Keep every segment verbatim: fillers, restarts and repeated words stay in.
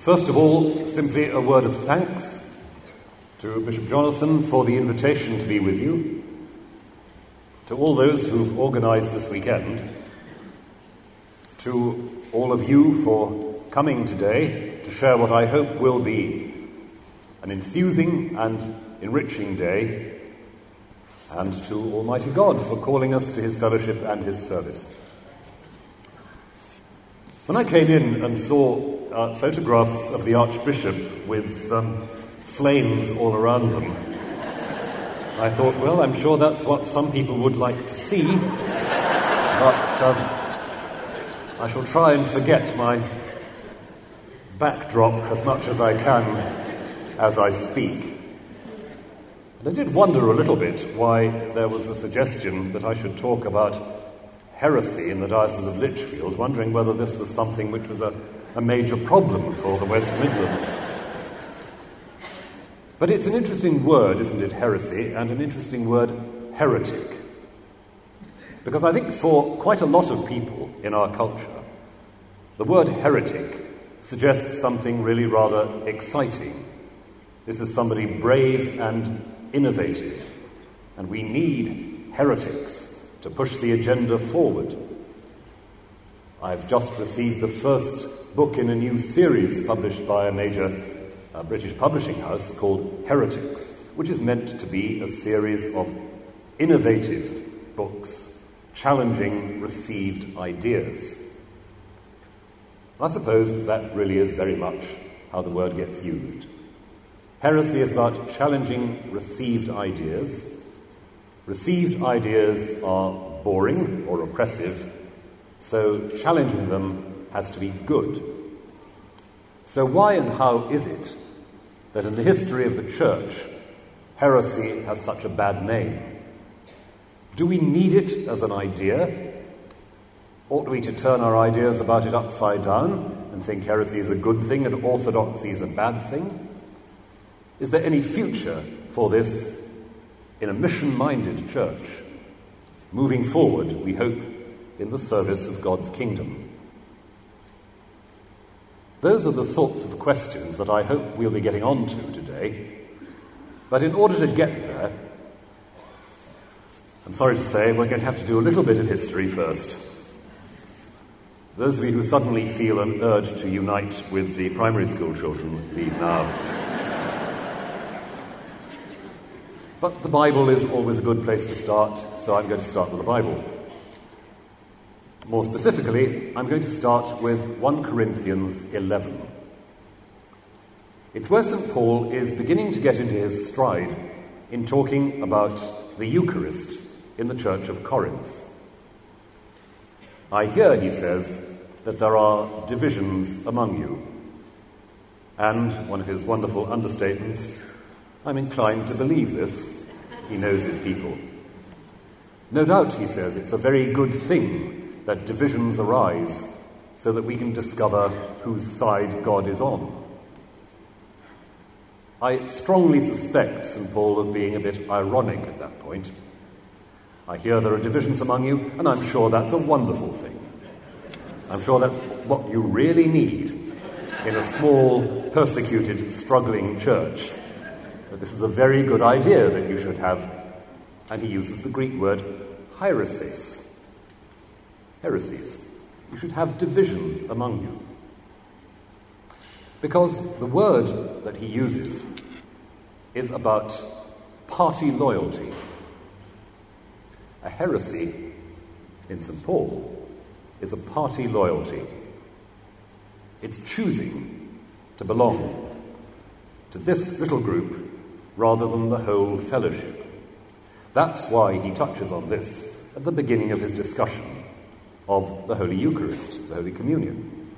First of all, simply a word of thanks to Bishop Jonathan for the invitation to be with you, to all those who've organised this weekend, to all of you for coming today to share what I hope will be an enthusing and enriching day, and to Almighty God for calling us to his fellowship and his service. When I came in and saw uh, photographs of the Archbishop with um, flames all around them, I thought, well, I'm sure that's what some people would like to see, but um, I shall try and forget my backdrop as much as I can as I speak. And I did wonder a little bit why there was a suggestion that I should talk about heresy in the Diocese of Lichfield, wondering whether this was something which was a, a major problem for the West Midlands. But it's an interesting word, isn't it, heresy, and an interesting word, heretic. Because I think for quite a lot of people in our culture, the word heretic suggests something really rather exciting. This is somebody brave and innovative, and we need heretics to push the agenda forward. I've just received the first book in a new series published by a major uh, British publishing house called Heretics, which is meant to be a series of innovative books challenging received ideas. I suppose that really is very much how the word gets used. Heresy is about challenging received ideas. Received ideas are boring or oppressive, so challenging them has to be good. So why and how is it that in the history of the Church, heresy has such a bad name? Do we need it as an idea? Ought we to turn our ideas about it upside down and think heresy is a good thing and orthodoxy is a bad thing? Is there any future for this in a mission-minded church, moving forward, we hope, in the service of God's kingdom? Those are the sorts of questions that I hope we'll be getting on to today. But in order to get there, I'm sorry to say we're going to have to do a little bit of history first. Those of you who suddenly feel an urge to unite with the primary school children, leave now. But the Bible is always a good place to start, so I'm going to start with the Bible. More specifically, I'm going to start with First Corinthians eleven. It's where Saint Paul is beginning to get into his stride in talking about the Eucharist in the Church of Corinth. I hear, he says, that there are divisions among you. And one of his wonderful understatements, I'm inclined to believe this. He knows his people. No doubt, he says, it's a very good thing that divisions arise so that we can discover whose side God is on. I strongly suspect Saint Paul of being a bit ironic at that point. I hear there are divisions among you, and I'm sure that's a wonderful thing. I'm sure that's what you really need in a small, persecuted, struggling church. But this is a very good idea that you should have, and he uses the Greek word heresis. Heresies. You should have divisions among you. Because the word that he uses is about party loyalty. A heresy in Saint Paul is a party loyalty. It's choosing to belong to this little group rather than the whole fellowship. That's why he touches on this at the beginning of his discussion of the Holy Eucharist, the Holy Communion.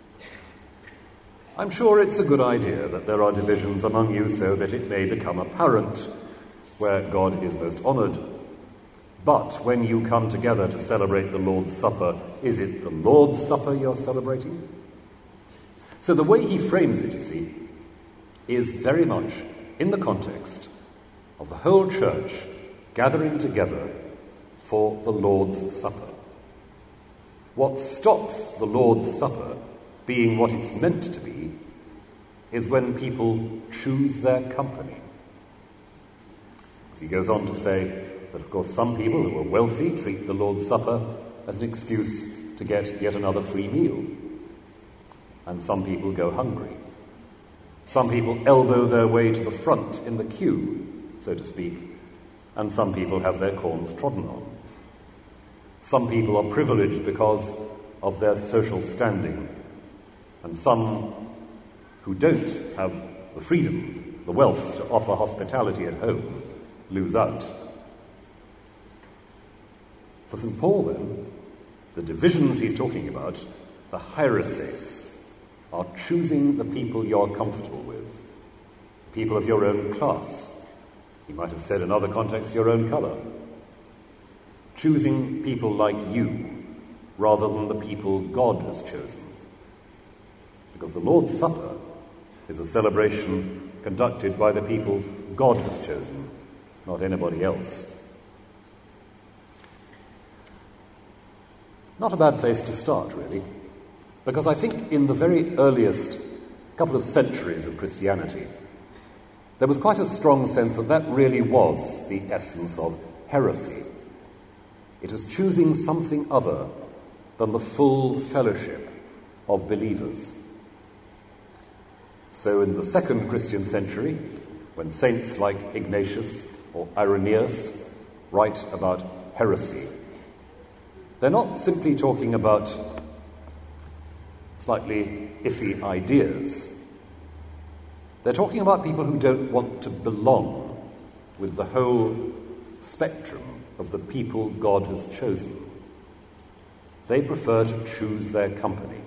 I'm sure it's a good idea that there are divisions among you so that it may become apparent where God is most honoured. But when you come together to celebrate the Lord's Supper, is it the Lord's Supper you're celebrating? So the way he frames it, you see, is very much in the context of the whole church gathering together for the Lord's Supper. What stops the Lord's Supper being what it's meant to be is when people choose their company. As he goes on to say that, of course, some people who are wealthy treat the Lord's Supper as an excuse to get yet another free meal. And some people go hungry. Some people elbow their way to the front in the queue, so to speak, and some people have their corns trodden on. Some people are privileged because of their social standing, and some who don't have the freedom, the wealth to offer hospitality at home, lose out. For Saint Paul, then, the divisions he's talking about, the hiereses, are choosing the people you're comfortable with, people of your own class. He might have said in other contexts, your own colour. Choosing people like you rather than the people God has chosen. Because the Lord's Supper is a celebration conducted by the people God has chosen, not anybody else. Not a bad place to start, really, because I think in the very earliest couple of centuries of Christianity, there was quite a strong sense that that really was the essence of heresy. It was choosing something other than the full fellowship of believers. So in the second Christian century, when saints like Ignatius or Irenaeus write about heresy, they're not simply talking about slightly iffy ideas. They're talking about people who don't want to belong with the whole spectrum of the people God has chosen. They prefer to choose their company.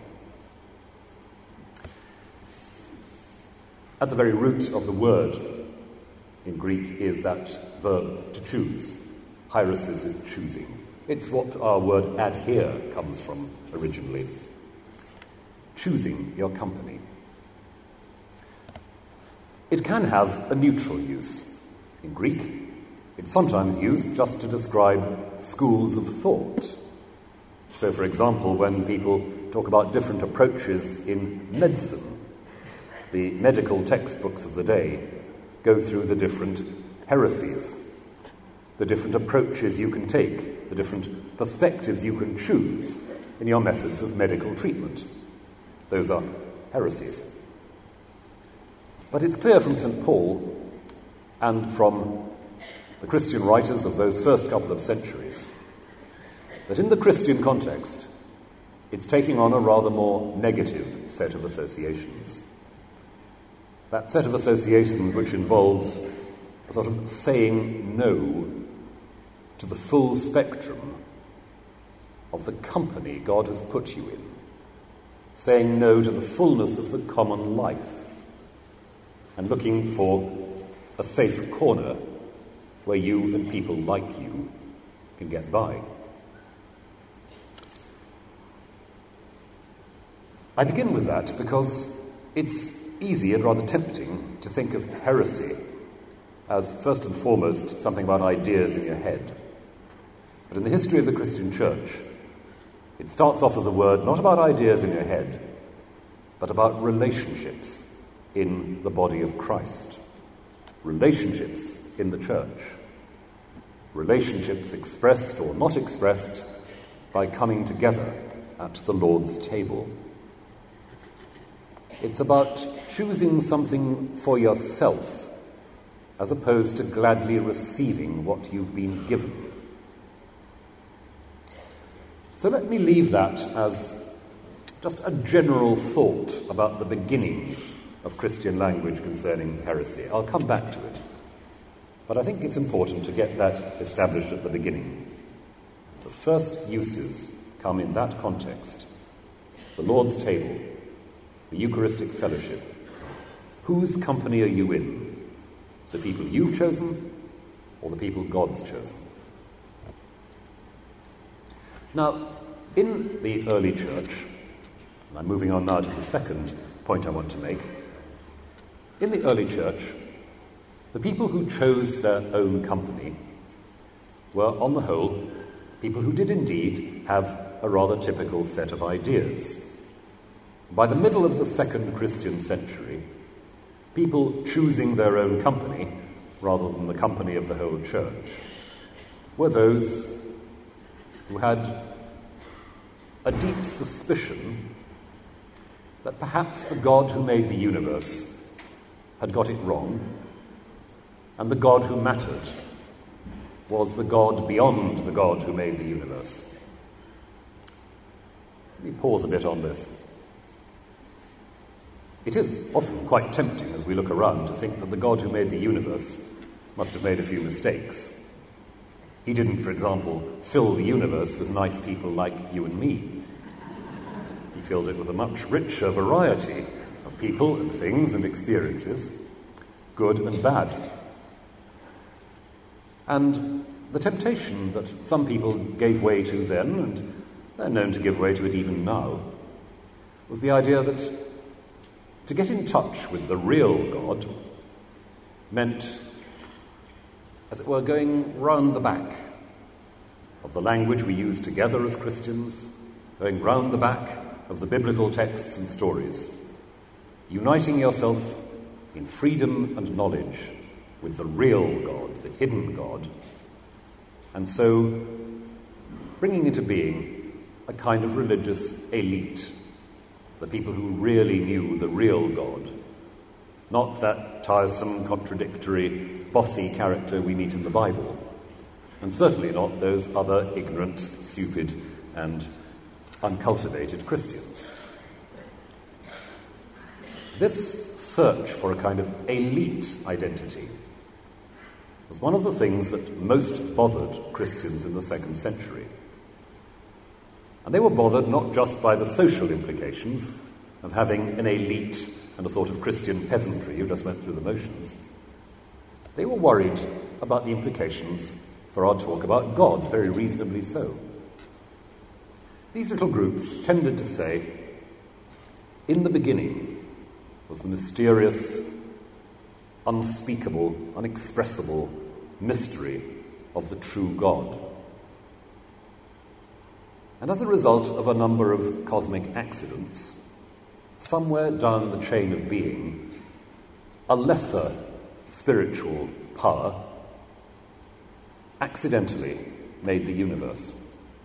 At the very root of the word in Greek is that verb to choose. Hieresis is choosing. It's what our word adhere comes from originally. Choosing your company. It can have a neutral use. In Greek, it's sometimes used just to describe schools of thought. So, for example, when people talk about different approaches in medicine, the medical textbooks of the day go through the different heresies, the different approaches you can take, the different perspectives you can choose in your methods of medical treatment. Those are heresies. But it's clear from Saint Paul and from the Christian writers of those first couple of centuries that in the Christian context, it's taking on a rather more negative set of associations. That set of associations which involves a sort of saying no to the full spectrum of the company God has put you in, saying no to the fullness of the common life, and looking for a safe corner where you and people like you can get by. I begin with that because it's easy and rather tempting to think of heresy as, first and foremost, something about ideas in your head. But in the history of the Christian Church, it starts off as a word not about ideas in your head, but about relationships in the body of Christ. Relationships in the church. Relationships expressed or not expressed by coming together at the Lord's table. It's about choosing something for yourself as opposed to gladly receiving what you've been given. So let me leave that as just a general thought about the beginnings of Christian language concerning heresy. I'll come back to it. But I think it's important to get that established at the beginning. The first uses come in that context. The Lord's table, the Eucharistic fellowship. Whose company are you in? The people you've chosen or the people God's chosen? Now, in the early church, and I'm moving on now to the second point I want to make, in the early church, the people who chose their own company were, on the whole, people who did indeed have a rather typical set of ideas. By the middle of the second Christian century, people choosing their own company rather than the company of the whole church, were those who had a deep suspicion that perhaps the God who made the universe had got it wrong, and the God who mattered was the God beyond the God who made the universe. Let me pause a bit on this. It is often quite tempting as we look around to think that the God who made the universe must have made a few mistakes. He didn't, for example, fill the universe with nice people like you and me. He filled it with a much richer variety of people and things and experiences, good and bad. And the temptation that some people gave way to then, and they're known to give way to it even now, was the idea that to get in touch with the real God meant, as it were, going round the back of the language we use together as Christians, going round the back of the biblical texts and stories, uniting yourself in freedom and knowledge with the real God, the hidden God, and so bringing into being a kind of religious elite, the people who really knew the real God, not that tiresome, contradictory, bossy character we meet in the Bible, and certainly not those other ignorant, stupid, and uncultivated Christians. This search for a kind of elite identity was one of the things that most bothered Christians in the second century. And they were bothered not just by the social implications of having an elite and a sort of Christian peasantry who just went through the motions. They were worried about the implications for our talk about God, very reasonably so. These little groups tended to say, in the beginning was the mysterious, unspeakable, unexpressible mystery of the true God. And as a result of a number of cosmic accidents, somewhere down the chain of being, a lesser spiritual power accidentally made the universe.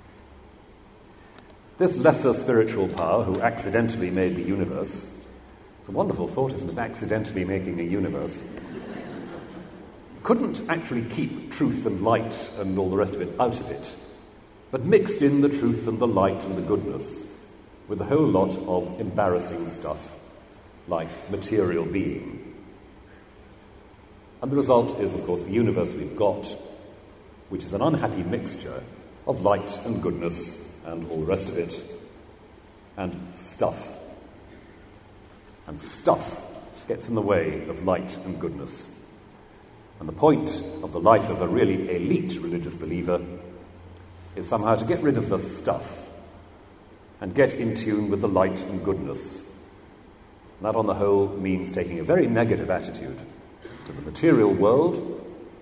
This lesser spiritual power who accidentally made the universe, it's a wonderful thought, isn't it, accidentally making a universe, couldn't actually keep truth and light and all the rest of it out of it, but mixed in the truth and the light and the goodness with a whole lot of embarrassing stuff, like material being. And the result is, of course, the universe we've got, which is an unhappy mixture of light and goodness and all the rest of it, and stuff. And stuff gets in the way of light and goodness. And the point of the life of a really elite religious believer is somehow to get rid of the stuff and get in tune with the light and goodness. And that, on the whole, means taking a very negative attitude to the material world,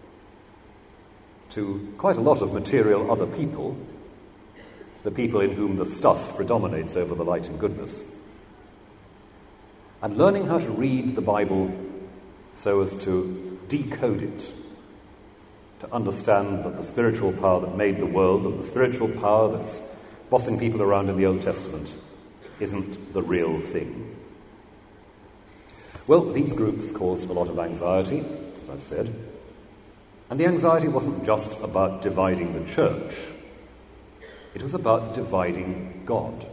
to quite a lot of material other people, the people in whom the stuff predominates over the light and goodness, and learning how to read the Bible so as to decode it, to understand that the spiritual power that made the world and the spiritual power that's bossing people around in the Old Testament isn't the real thing. Well, these groups caused a lot of anxiety, as I've said, and the anxiety wasn't just about dividing the church. It was about dividing God.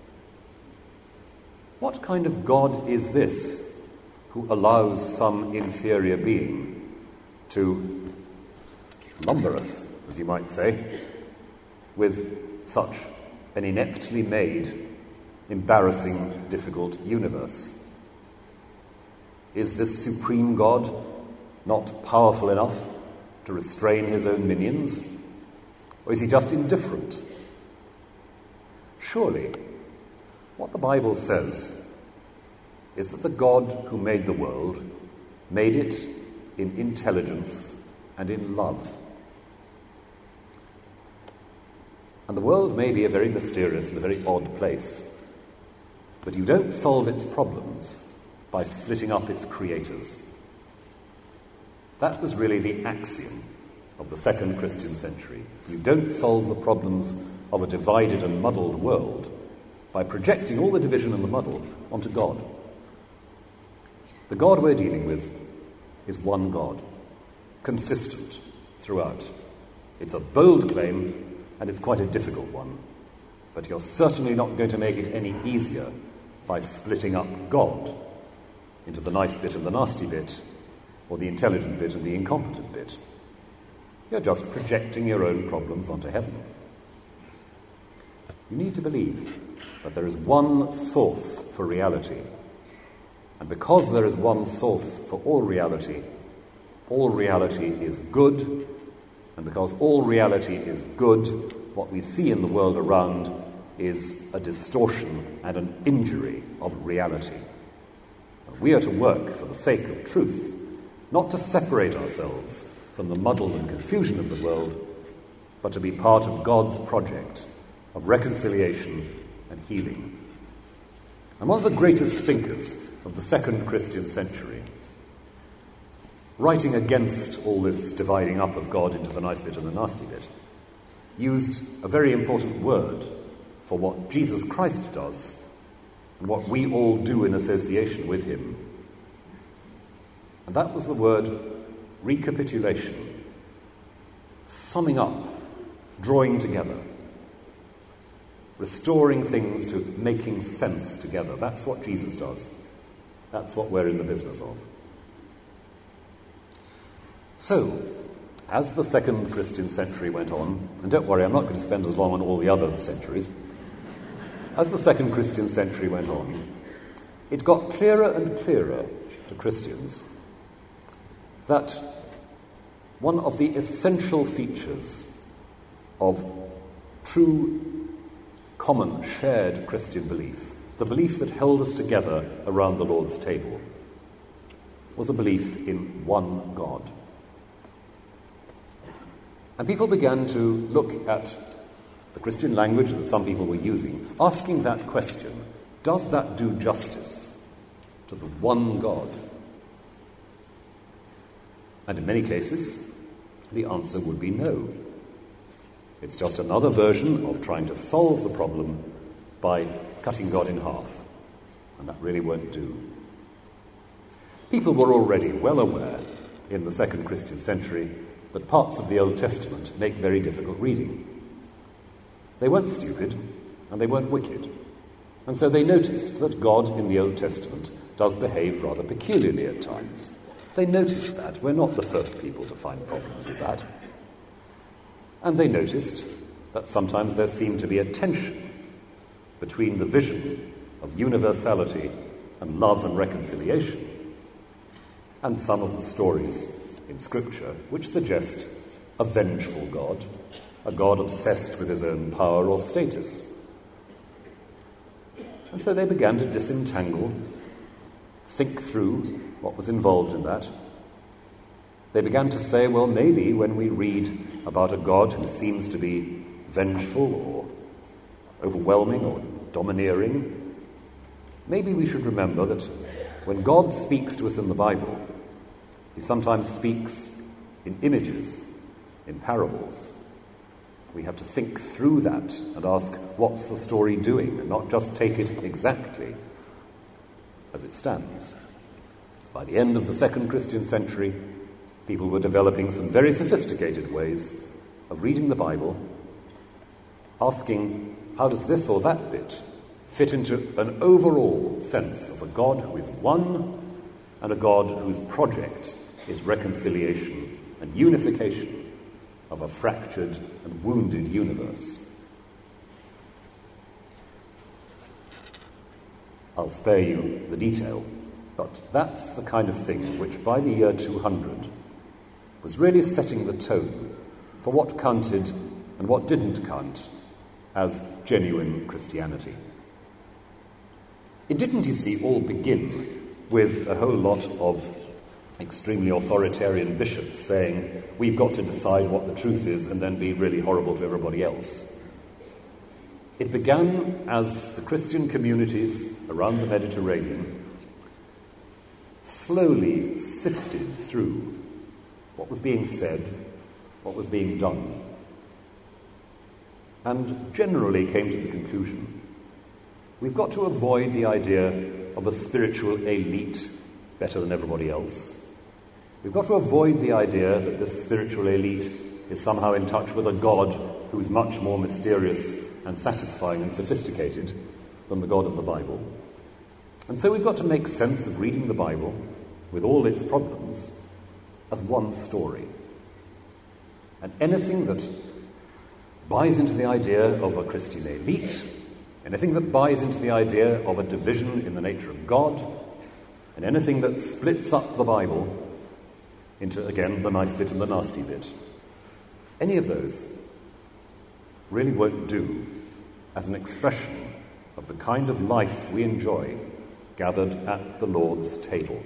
What kind of God is this who allows some inferior being to lumber us, as you might say, with such an ineptly made, embarrassing, difficult universe? Is this supreme God not powerful enough to restrain his own minions? Or is he just indifferent? Surely, what the Bible says is that the God who made the world made it in intelligence and in love. And the world may be a very mysterious and a very odd place, but you don't solve its problems by splitting up its creators. That was really the axiom of the second Christian century. You don't solve the problems of a divided and muddled world by projecting all the division and the muddle onto God. The God we're dealing with is one God, consistent throughout. It's a bold claim, and it's quite a difficult one. But you're certainly not going to make it any easier by splitting up God into the nice bit and the nasty bit, or the intelligent bit and the incompetent bit. You're just projecting your own problems onto heaven. You need to believe that there is one source for reality. And because there is one source for all reality, all reality is good. And because all reality is good, what we see in the world around is a distortion and an injury of reality. And we are to work for the sake of truth, not to separate ourselves from the muddle and confusion of the world, but to be part of God's project of reconciliation and healing. And one of the greatest thinkers of the second Christian century, writing against all this dividing up of God into the nice bit and the nasty bit, used a very important word for what Jesus Christ does and what we all do in association with him. And that was the word recapitulation, summing up, drawing together, restoring things to making sense together. That's what Jesus does. That's what we're in the business of. So, as the second Christian century went on, and don't worry, I'm not going to spend as long on all the other centuries, as the second Christian century went on, it got clearer and clearer to Christians that one of the essential features of true, common, shared Christian belief, the belief that held us together around the Lord's table, was a belief in one God. And people began to look at the Christian language that some people were using, asking that question, does that do justice to the one God? And in many cases, the answer would be no. It's just another version of trying to solve the problem by cutting God in half. And that really won't do. People were already well aware in the second Christian century that parts of the Old Testament make very difficult reading. They weren't stupid, and they weren't wicked. And so they noticed that God in the Old Testament does behave rather peculiarly at times. They noticed that. We're not the first people to find problems with that. And they noticed that sometimes there seemed to be a tension between the vision of universality and love and reconciliation and some of the stories in Scripture which suggest a vengeful God, a God obsessed with his own power or status. And so they began to disentangle, think through what was involved in that. They began to say, well, maybe when we read about a God who seems to be vengeful or overwhelming or domineering, maybe we should remember that when God speaks to us in the Bible, he sometimes speaks in images, in parables. We have to think through that and ask, what's the story doing? And not just take it exactly as it stands. By the end of the second Christian century, people were developing some very sophisticated ways of reading the Bible, asking, how does this or that bit fit into an overall sense of a God who is one and a God whose project is reconciliation and unification of a fractured and wounded universe? I'll spare you the detail, but that's the kind of thing which by the year two hundred was really setting the tone for what counted and what didn't count as genuine Christianity. It didn't, you see, all begin with a whole lot of extremely authoritarian bishops saying, we've got to decide what the truth is and then be really horrible to everybody else. It began as the Christian communities around the Mediterranean slowly sifted through what was being said, what was being done, and generally came to the conclusion we've got to avoid the idea of a spiritual elite better than everybody else. We've got to avoid the idea that this spiritual elite is somehow in touch with a God who is much more mysterious and satisfying and sophisticated than the God of the Bible. And so we've got to make sense of reading the Bible, with all its problems, as one story. And anything that buys into the idea of a Christian elite, anything that buys into the idea of a division in the nature of God, and anything that splits up the Bible into, again, the nice bit and the nasty bit, any of those really won't do as an expression of the kind of life we enjoy gathered at the Lord's table.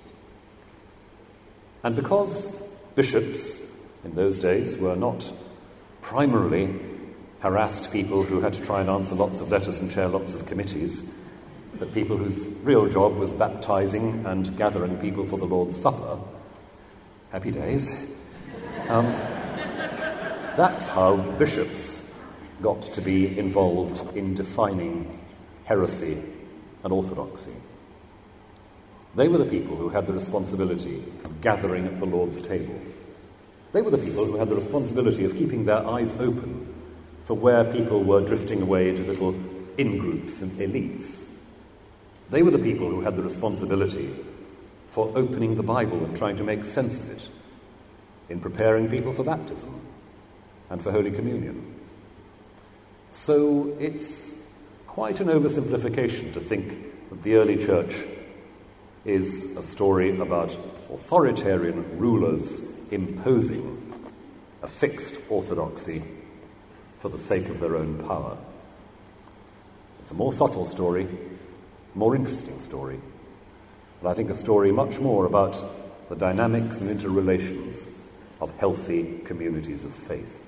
And because bishops in those days were not primarily harassed people who had to try and answer lots of letters and chair lots of committees, but people whose real job was baptizing and gathering people for the Lord's Supper, happy days, um, that's how bishops got to be involved in defining heresy and orthodoxy. They were the people who had the responsibility of gathering at the Lord's table. They were the people who had the responsibility of keeping their eyes open for where people were drifting away into little in-groups and elites. They were the people who had the responsibility for opening the Bible and trying to make sense of it, in preparing people for baptism and for Holy Communion. So it's quite an oversimplification to think that the early church is a story about authoritarian rulers imposing a fixed orthodoxy for the sake of their own power. It's a more subtle story, more interesting story, but I think a story much more about the dynamics and interrelations of healthy communities of faith.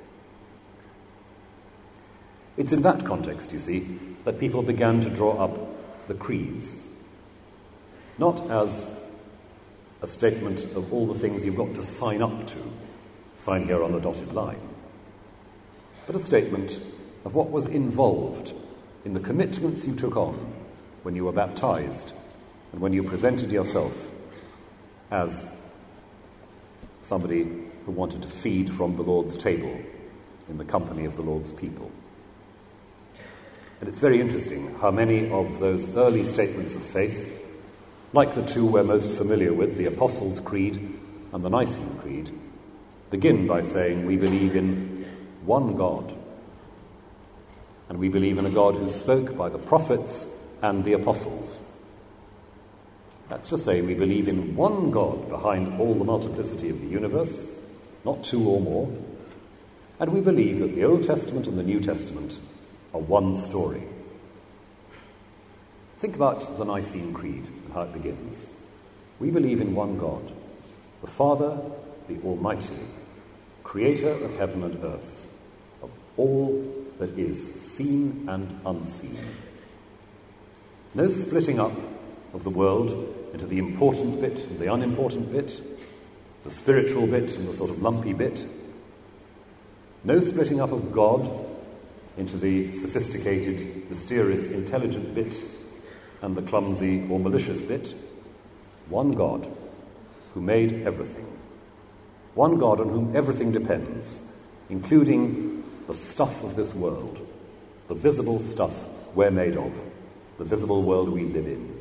It's in that context, you see, that people began to draw up the creeds, not as a statement of all the things you've got to sign up to, sign here on the dotted line, but a statement of what was involved in the commitments you took on when you were baptized and when you presented yourself as somebody who wanted to feed from the Lord's table in the company of the Lord's people. And it's very interesting how many of those early statements of faith, like the two we're most familiar with, the Apostles' Creed and the Nicene Creed, begin by saying we believe in one God. And we believe in a God who spoke by the prophets and the apostles. That's to say, we believe in one God behind all the multiplicity of the universe, not two or more. And we believe that the Old Testament and the New Testament are one story. Think about the Nicene Creed and how it begins. We believe in one God, the Father, the Almighty, creator of heaven and earth, of all that is seen and unseen. No splitting up of the world into the important bit and the unimportant bit, the spiritual bit and the sort of lumpy bit. No splitting up of God into the sophisticated, mysterious, intelligent bit and the clumsy or malicious bit. One God who made everything. One God on whom everything depends, including the stuff of this world, the visible stuff we're made of, the visible world we live in.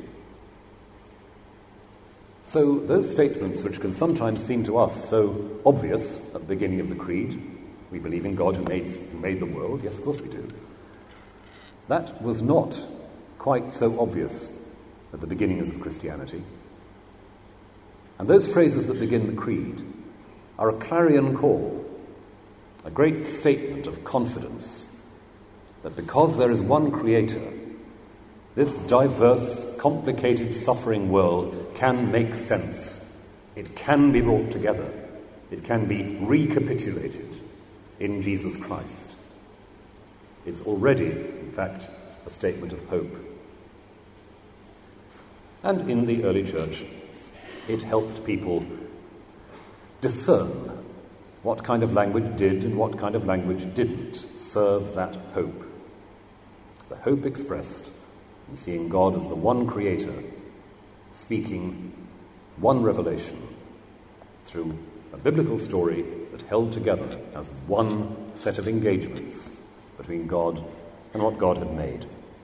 So those statements, which can sometimes seem to us so obvious at the beginning of the Creed, we believe in God who made, who made the world, yes, of course we do. That was not quite so obvious at the beginnings of Christianity. And those phrases that begin the Creed are a clarion call, a great statement of confidence that because there is one Creator, this diverse, complicated, suffering world can make sense. It can be brought together. It can be recapitulated in Jesus Christ. It's already, in fact, a statement of hope. And in the early church, it helped people discern what kind of language did and what kind of language didn't serve that hope. The hope expressed in seeing God as the one creator, speaking one revelation through a biblical story that held together as one set of engagements between God and what God had made.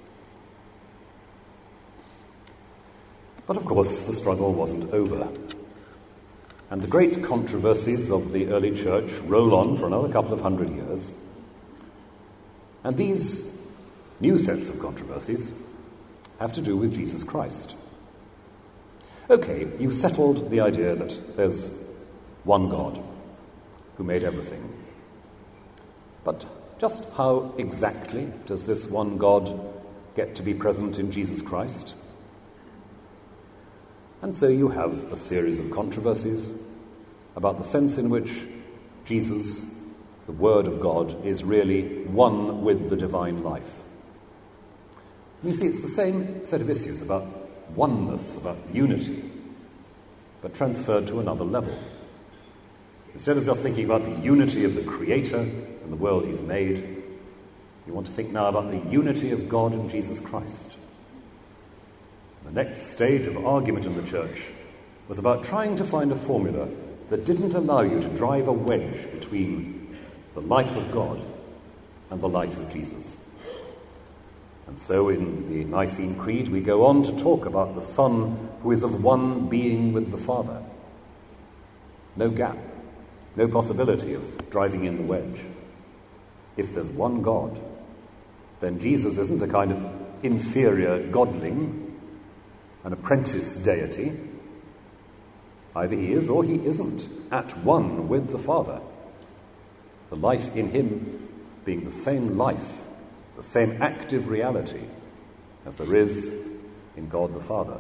But of course, the struggle wasn't over. And the great controversies of the early church roll on for another couple of hundred years. And these new sets of controversies have to do with Jesus Christ. Okay, you've settled the idea that there's one God who made everything. But just how exactly does this one God get to be present in Jesus Christ? And so you have a series of controversies about the sense in which Jesus, the Word of God, is really one with the divine life. And you see, it's the same set of issues about oneness, about unity, but transferred to another level. Instead of just thinking about the unity of the Creator and the world He's made, you want to think now about the unity of God and Jesus Christ. The next stage of argument in the church was about trying to find a formula that didn't allow you to drive a wedge between the life of God and the life of Jesus. And so in the Nicene Creed we go on to talk about the Son who is of one being with the Father. No gap, no possibility of driving in the wedge. If there's one God, then Jesus isn't a kind of inferior godling, an apprentice deity. Either he is or he isn't at one with the Father. The life in him being the same life, the same active reality as there is in God the Father.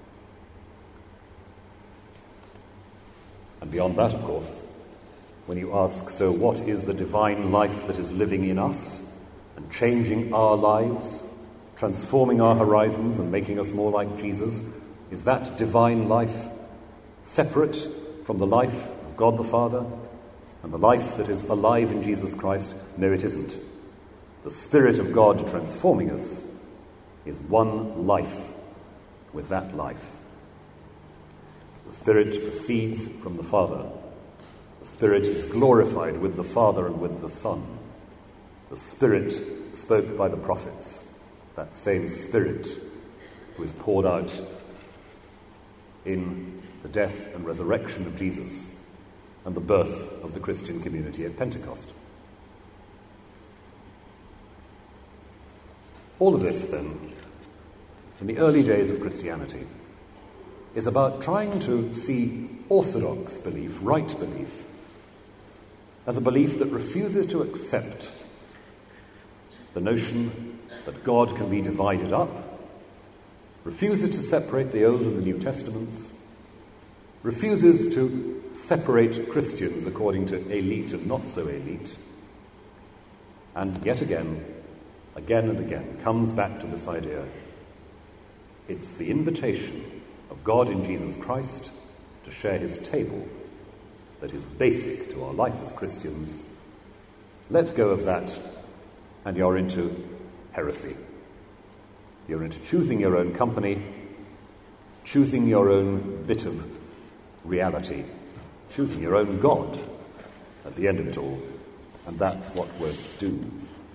And beyond that, of course, when you ask, so what is the divine life that is living in us and changing our lives, transforming our horizons and making us more like Jesus? Is that divine life separate from the life of God the Father and the life that is alive in Jesus Christ? No, it isn't. The Spirit of God transforming us is one life with that life. The Spirit proceeds from the Father. The Spirit is glorified with the Father and with the Son. The Spirit spoke by the prophets. That same Spirit who is poured out in the death and resurrection of Jesus and the birth of the Christian community at Pentecost. All of this, then, in the early days of Christianity, is about trying to see orthodox belief, right belief, as a belief that refuses to accept the notion that God can be divided up, refuses to separate the Old and the New Testaments, refuses to separate Christians according to elite and not so elite, and yet again, again and again, comes back to this idea. It's the invitation of God in Jesus Christ to share his table that is basic to our life as Christians. Let go of that, and you're into heresy. You're into choosing your own company, choosing your own bit of reality, choosing your own God at the end of it all, and that's what we're to do.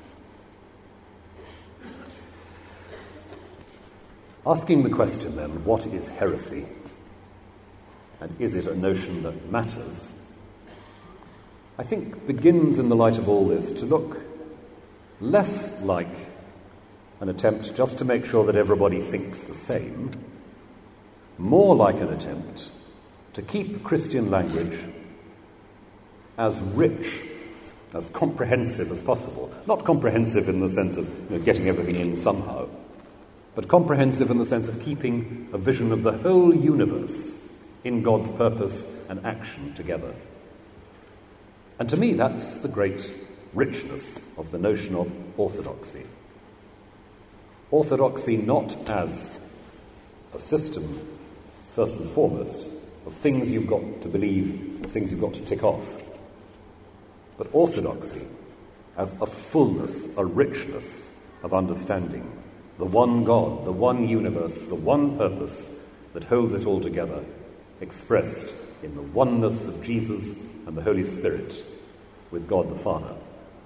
Asking the question then, what is heresy? And is it a notion that matters? I think begins in the light of all this to look less like an attempt just to make sure that everybody thinks the same, more like an attempt to keep Christian language as rich, as comprehensive as possible. Not comprehensive in the sense of you know, getting everything in somehow, but comprehensive in the sense of keeping a vision of the whole universe in God's purpose and action together. And to me, that's the great richness of the notion of orthodoxy. Orthodoxy not as a system, first and foremost, of things you've got to believe, of things you've got to tick off. But orthodoxy as a fullness, a richness of understanding, the one God, the one universe, the one purpose that holds it all together, expressed in the oneness of Jesus and the Holy Spirit with God the Father.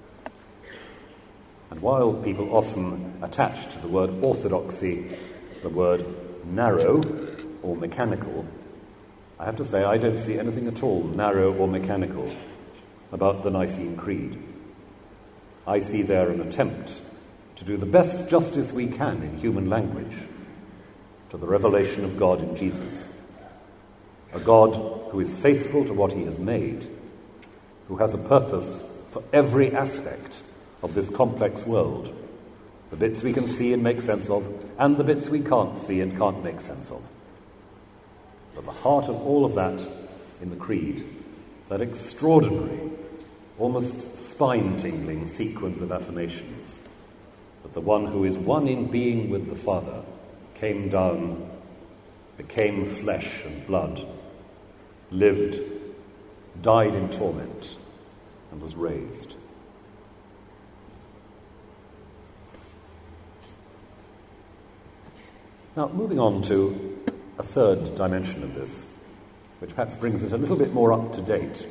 And while people often attach to the word orthodoxy the word narrow or mechanical, I have to say I don't see anything at all narrow or mechanical about the Nicene Creed. I see there an attempt to do the best justice we can in human language to the revelation of God in Jesus, a God who is faithful to what he has made, who has a purpose for every aspect of this complex world, the bits we can see and make sense of, and the bits we can't see and can't make sense of. At the heart of all of that in the Creed, that extraordinary, almost spine-tingling sequence of affirmations, that the one who is one in being with the Father came down, became flesh and blood, lived, died in torment, and was raised. Now, moving on to a third dimension of this, which perhaps brings it a little bit more up to date.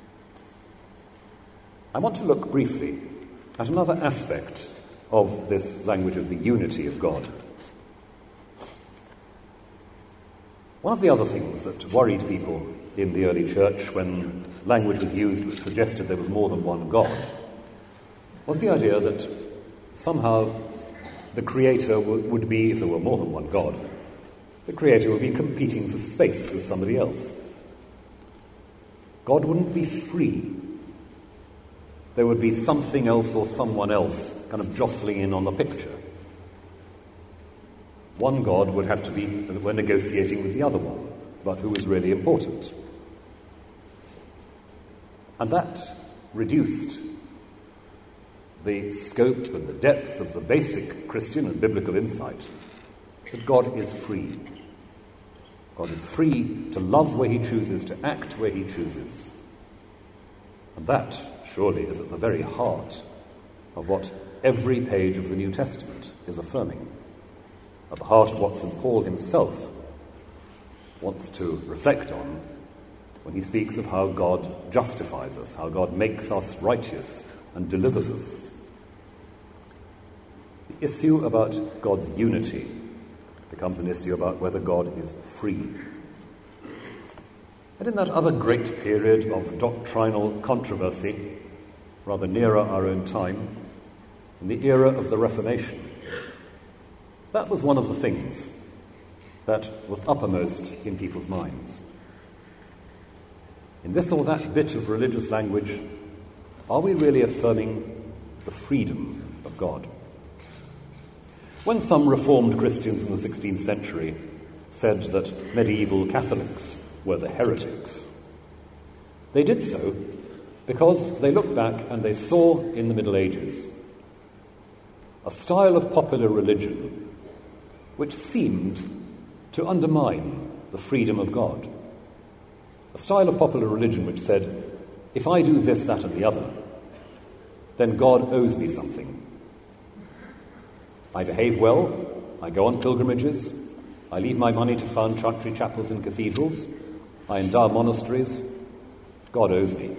I want to look briefly at another aspect of this language of the unity of God. One of the other things that worried people in the early church when language was used which suggested there was more than one God was the idea that somehow the Creator would be, if there were more than one God, the Creator would be competing for space with somebody else. God wouldn't be free. There would be something else or someone else kind of jostling in on the picture. One God would have to be, as it were, negotiating with the other one about who was really important. And that reduced the scope and the depth of the basic Christian and biblical insight that God is free. God is free to love where he chooses, to act where he chooses. And that, surely, is at the very heart of what every page of the New Testament is affirming, at the heart of what Saint Paul himself wants to reflect on when he speaks of how God justifies us, how God makes us righteous and delivers us. The issue about God's unity becomes an issue about whether God is free. And in that other great period of doctrinal controversy, rather nearer our own time, in the era of the Reformation, that was one of the things that was uppermost in people's minds. In this or that bit of religious language, are we really affirming the freedom of God? When some Reformed Christians in the sixteenth century said that medieval Catholics were the heretics, they did so because they looked back and they saw in the Middle Ages a style of popular religion which seemed to undermine the freedom of God. A style of popular religion which said, if I do this, that, and the other, then God owes me something. I behave well, I go on pilgrimages, I leave my money to found chantry chapels and cathedrals, I endow monasteries, God owes me.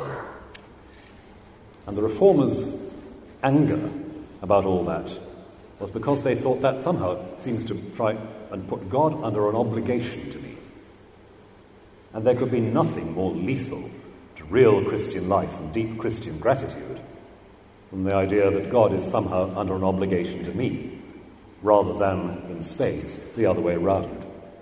And the Reformers' anger about all that was because they thought that somehow seems to try and put God under an obligation to me. And there could be nothing more lethal to real Christian life and deep Christian gratitude than the idea that God is somehow under an obligation to me, rather than, in spades, the other way round.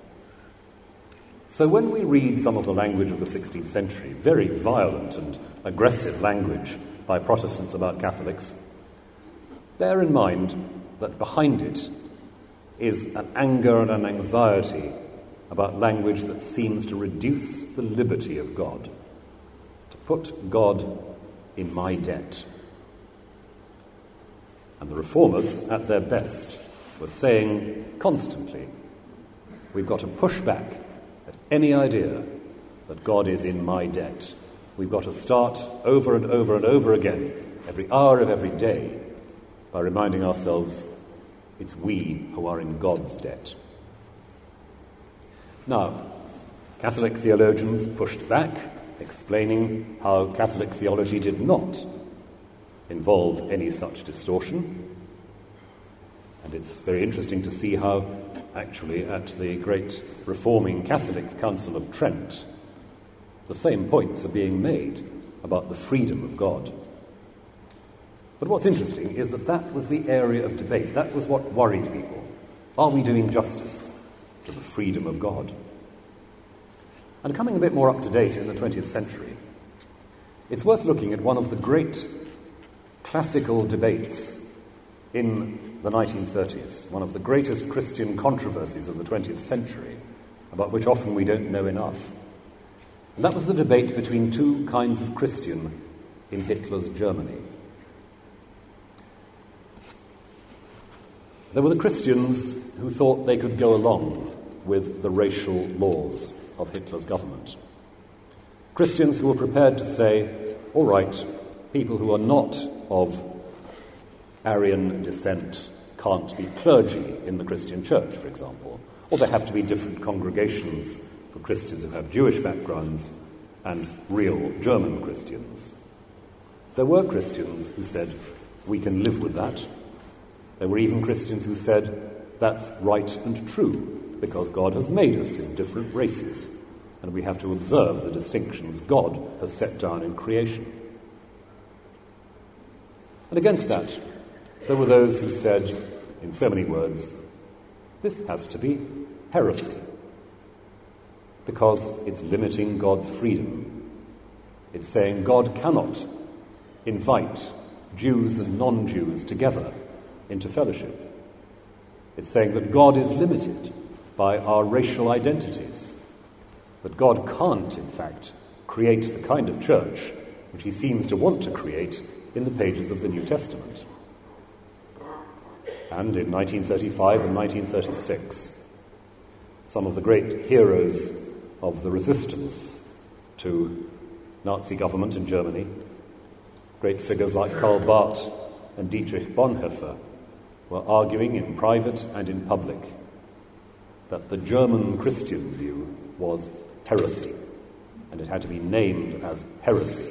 So when we read some of the language of the sixteenth century, very violent and aggressive language by Protestants about Catholics, bear in mind that behind it is an anger and an anxiety about language that seems to reduce the liberty of God, to put God in my debt. And the Reformers, at their best, were saying constantly, we've got to push back at any idea that God is in my debt. We've got to start over and over and over again, every hour of every day, by reminding ourselves it's we who are in God's debt. Now, Catholic theologians pushed back, explaining how Catholic theology did not involve any such distortion. And it's very interesting to see how, actually, at the great reforming Catholic Council of Trent, the same points are being made about the freedom of God. But what's interesting is that that was the area of debate. That was what worried people. Are we doing justice to the freedom of God? And coming a bit more up to date in the twentieth century, it's worth looking at one of the great classical debates in the nineteen thirties, one of the greatest Christian controversies of the twentieth century, about which often we don't know enough. And that was the debate between two kinds of Christian in Hitler's Germany. There were the Christians who thought they could go along with the racial laws of Hitler's government. Christians who were prepared to say, all right, people who are not of Aryan descent can't be clergy in the Christian church, for example, or there have to be different congregations for Christians who have Jewish backgrounds and real German Christians. There were Christians who said, we can live with that. There were even Christians who said, that's right and true, because God has made us in different races, and we have to observe the distinctions God has set down in creation. And against that, there were those who said, in so many words, this has to be heresy, because it's limiting God's freedom. It's saying God cannot invite Jews and non-Jews together into fellowship. It's saying that God is limited by our racial identities, that God can't, in fact, create the kind of church which he seems to want to create in the pages of the New Testament. And in nineteen thirty-five and nineteen thirty-six, some of the great heroes of the resistance to Nazi government in Germany, great figures like Karl Barth and Dietrich Bonhoeffer, were arguing in private and in public that the German Christian view was heresy, and it had to be named as heresy.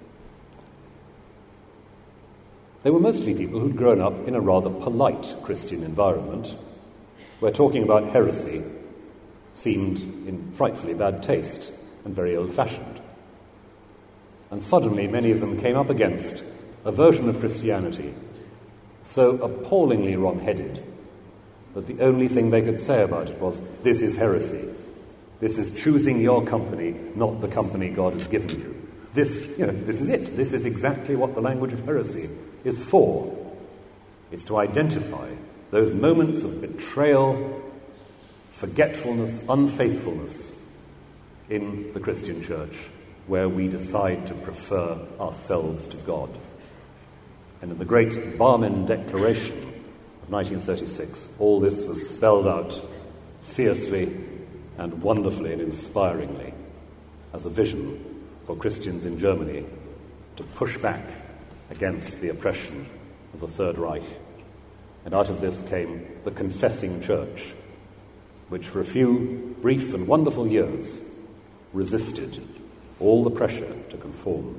They were mostly people who'd grown up in a rather polite Christian environment, where talking about heresy seemed in frightfully bad taste and very old-fashioned. And suddenly many of them came up against a version of Christianity so appallingly wrong-headed that the only thing they could say about it was, this is heresy. This is choosing your company, not the company God has given you. This, you know, this is it. This is exactly what the language of heresy is for. It's to identify those moments of betrayal, forgetfulness, unfaithfulness in the Christian church where we decide to prefer ourselves to God. And in the great Barmen Declaration of nineteen thirty-six, all this was spelled out fiercely and wonderfully and inspiringly as a vision for Christians in Germany to push back against the oppression of the Third Reich. And out of this came the Confessing Church, which for a few brief and wonderful years resisted all the pressure to conform.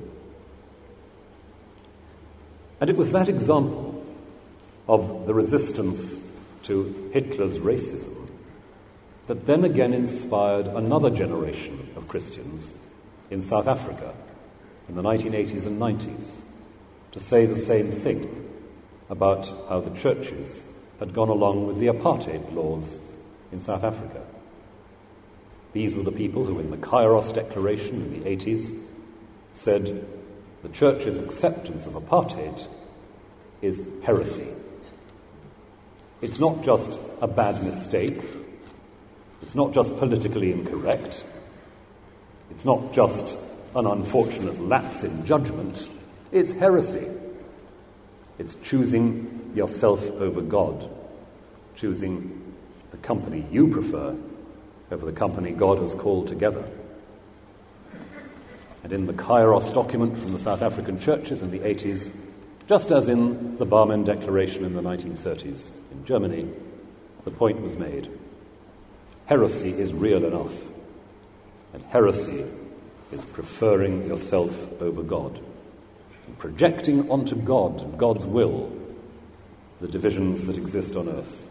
And it was that example of the resistance to Hitler's racism that then again inspired another generation of Christians in South Africa in the nineteen eighties and nineties to say the same thing about how the churches had gone along with the apartheid laws in South Africa. These were the people who, in the Kairos Declaration in the eighties, said the church's acceptance of apartheid is heresy. It's not just a bad mistake. It's not just politically incorrect. It's not just an unfortunate lapse in judgment. It's heresy. It's choosing yourself over God, choosing the company you prefer over the company God has called together. And in the Kairos document from the South African churches in the eighties, just as in the Barmen Declaration in the nineteen thirties in Germany, the point was made. Heresy is real enough, and heresy is preferring yourself over God, and projecting onto God and God's will the divisions that exist on earth.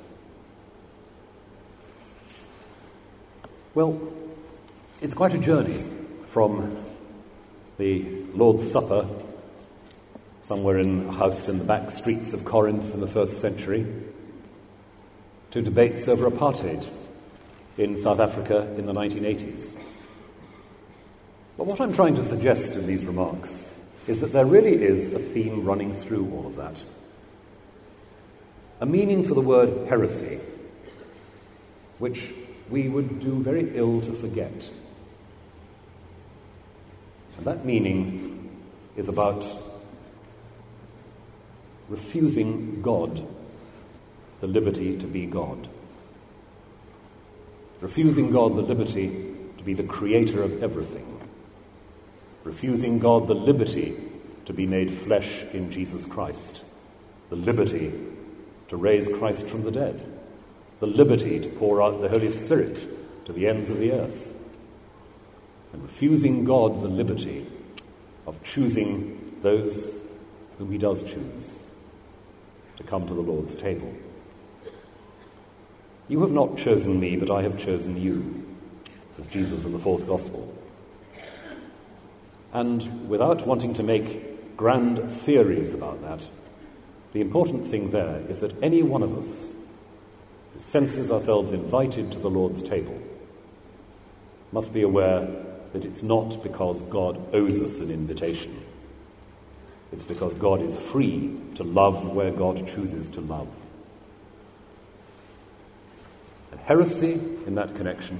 Well, it's quite a journey from the Lord's Supper somewhere in a house in the back streets of Corinth in the first century to debates over apartheid in South Africa in the nineteen eighties. But what I'm trying to suggest in these remarks is that there really is a theme running through all of that. A meaning for the word heresy, which we would do very ill to forget. And that meaning is about refusing God the liberty to be God. Refusing God the liberty to be the creator of everything. Refusing God the liberty to be made flesh in Jesus Christ. The liberty to raise Christ from the dead. The liberty to pour out the Holy Spirit to the ends of the earth. And refusing God the liberty of choosing those whom he does choose to come to the Lord's table. You have not chosen me, but I have chosen you, says Jesus in the fourth gospel. And without wanting to make grand theories about that, the important thing there is that any one of us who senses ourselves invited to the Lord's table must be aware that it's not because God owes us an invitation. It's because God is free to love where God chooses to love. And heresy, in that connection,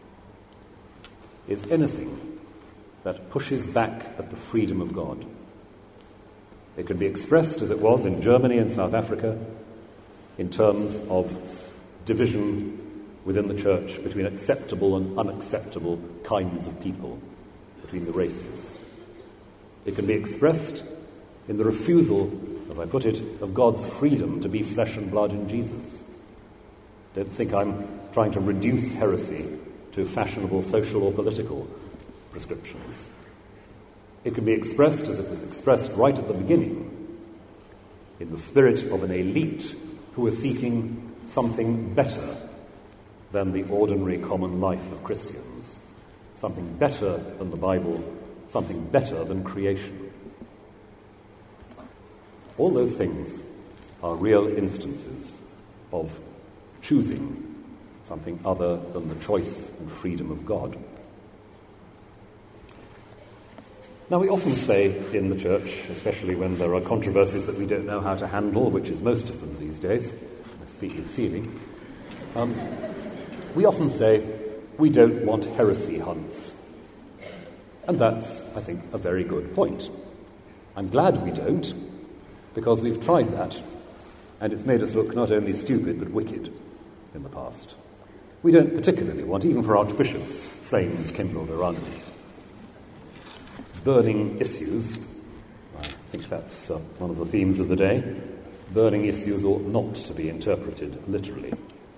is anything that pushes back at the freedom of God. It can be expressed, as it was in Germany and South Africa, in terms of division within the church between acceptable and unacceptable kinds of people, between the races. It can be expressed in the refusal, as I put it, of God's freedom to be flesh and blood in Jesus. Don't think I'm trying to reduce heresy to fashionable social or political prescriptions. It can be expressed, as it was expressed right at the beginning, in the spirit of an elite who are seeking something better than the ordinary common life of Christians, something better than the Bible, something better than creation. All those things are real instances of choosing something other than the choice and freedom of God. Now, we often say in the church, especially when there are controversies that we don't know how to handle, which is most of them these days, I speak with feeling, um, we often say, we don't want heresy hunts. And that's, I think, a very good point. I'm glad we don't, because we've tried that, and it's made us look not only stupid, but wicked in the past. We don't particularly want, even for archbishops, flames kindled around them. Burning issues, I think that's uh, one of the themes of the day, burning issues ought not to be interpreted literally.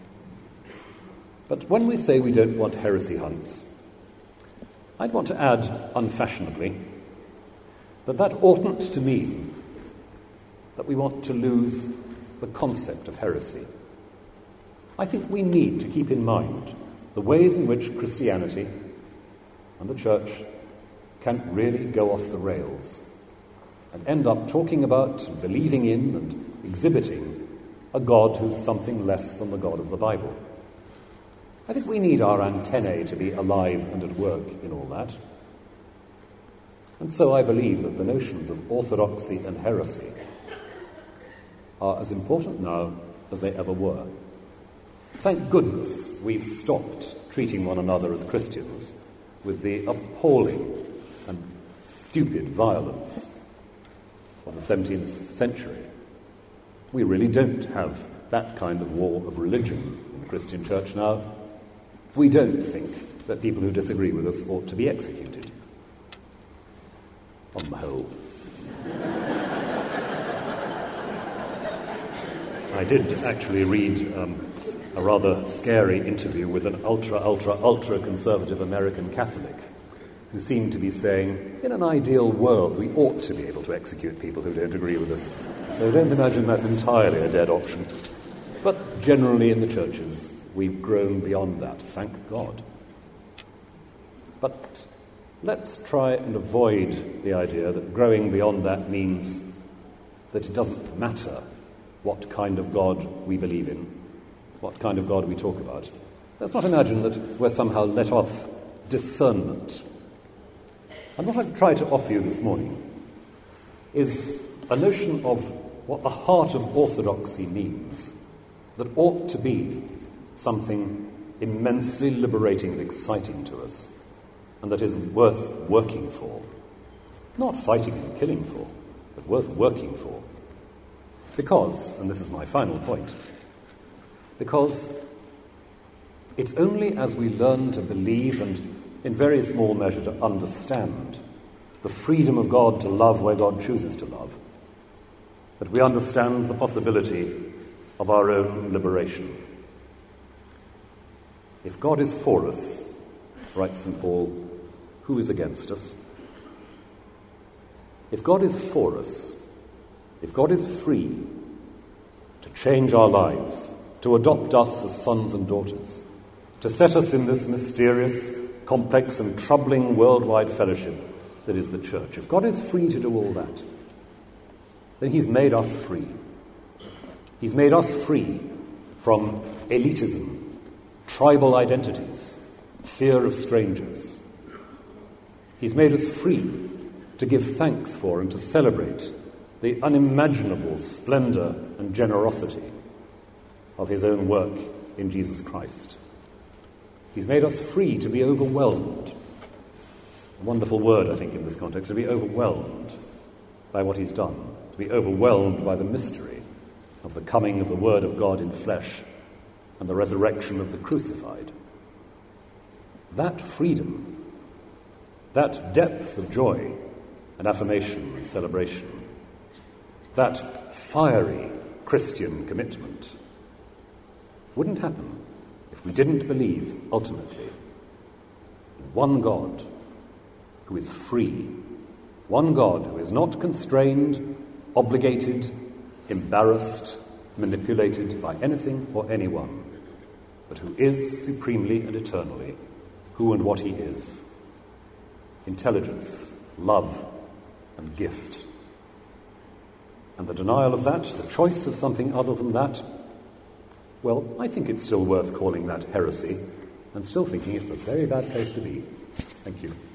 But when we say we don't want heresy hunts, I'd want to add, unfashionably, that that oughtn't to mean that we want to lose the concept of heresy. I think we need to keep in mind the ways in which Christianity and the church can really go off the rails and end up talking about, and believing in, and exhibiting a God who's something less than the God of the Bible. I think we need our antennae to be alive and at work in all that. And so I believe that the notions of orthodoxy and heresy are as important now as they ever were. Thank goodness we've stopped treating one another as Christians with the appalling and stupid violence of the seventeenth century. We really don't have that kind of war of religion in the Christian church now. we don't think that people who disagree with us ought to be executed. On the whole. I did actually read um, a rather scary interview with an ultra, ultra, ultra conservative American Catholic who seemed to be saying, in an ideal world, we ought to be able to execute people who don't agree with us. So don't imagine that's entirely a dead option. But generally in the churches, we've grown beyond that, thank God. But let's try and avoid the idea that growing beyond that means that it doesn't matter what kind of God we believe in, what kind of God we talk about. Let's not imagine that we're somehow let off discernment. And what I've tried to offer you this morning is a notion of what the heart of orthodoxy means, that ought to be something immensely liberating and exciting to us, and that is worth working for. Not fighting and killing for, but worth working for. Because, and this is my final point, because it's only as we learn to believe and, in very small measure, to understand the freedom of God to love where God chooses to love, that we understand the possibility of our own liberation. If God is for us, writes Saint Paul, who is against us? If God is for us, if God is free to change our lives, to adopt us as sons and daughters, to set us in this mysterious, complex and troubling worldwide fellowship that is the church, if God is free to do all that, then he's made us free. He's made us free from elitism, tribal identities, fear of strangers. He's made us free to give thanks for and to celebrate the unimaginable splendor and generosity of his own work in Jesus Christ. He's made us free to be overwhelmed. A wonderful word, I think, in this context, to be overwhelmed by what he's done, to be overwhelmed by the mystery of the coming of the Word of God in flesh and the resurrection of the crucified. That freedom, that depth of joy and affirmation and celebration, that fiery Christian commitment wouldn't happen if we didn't believe, ultimately, in one God who is free, one God who is not constrained, obligated, embarrassed, manipulated by anything or anyone, but who is supremely and eternally who and what he is. Intelligence, love, and gift. And the denial of that, the choice of something other than that, well, I think it's still worth calling that heresy, and still thinking it's a very bad place to be. Thank you.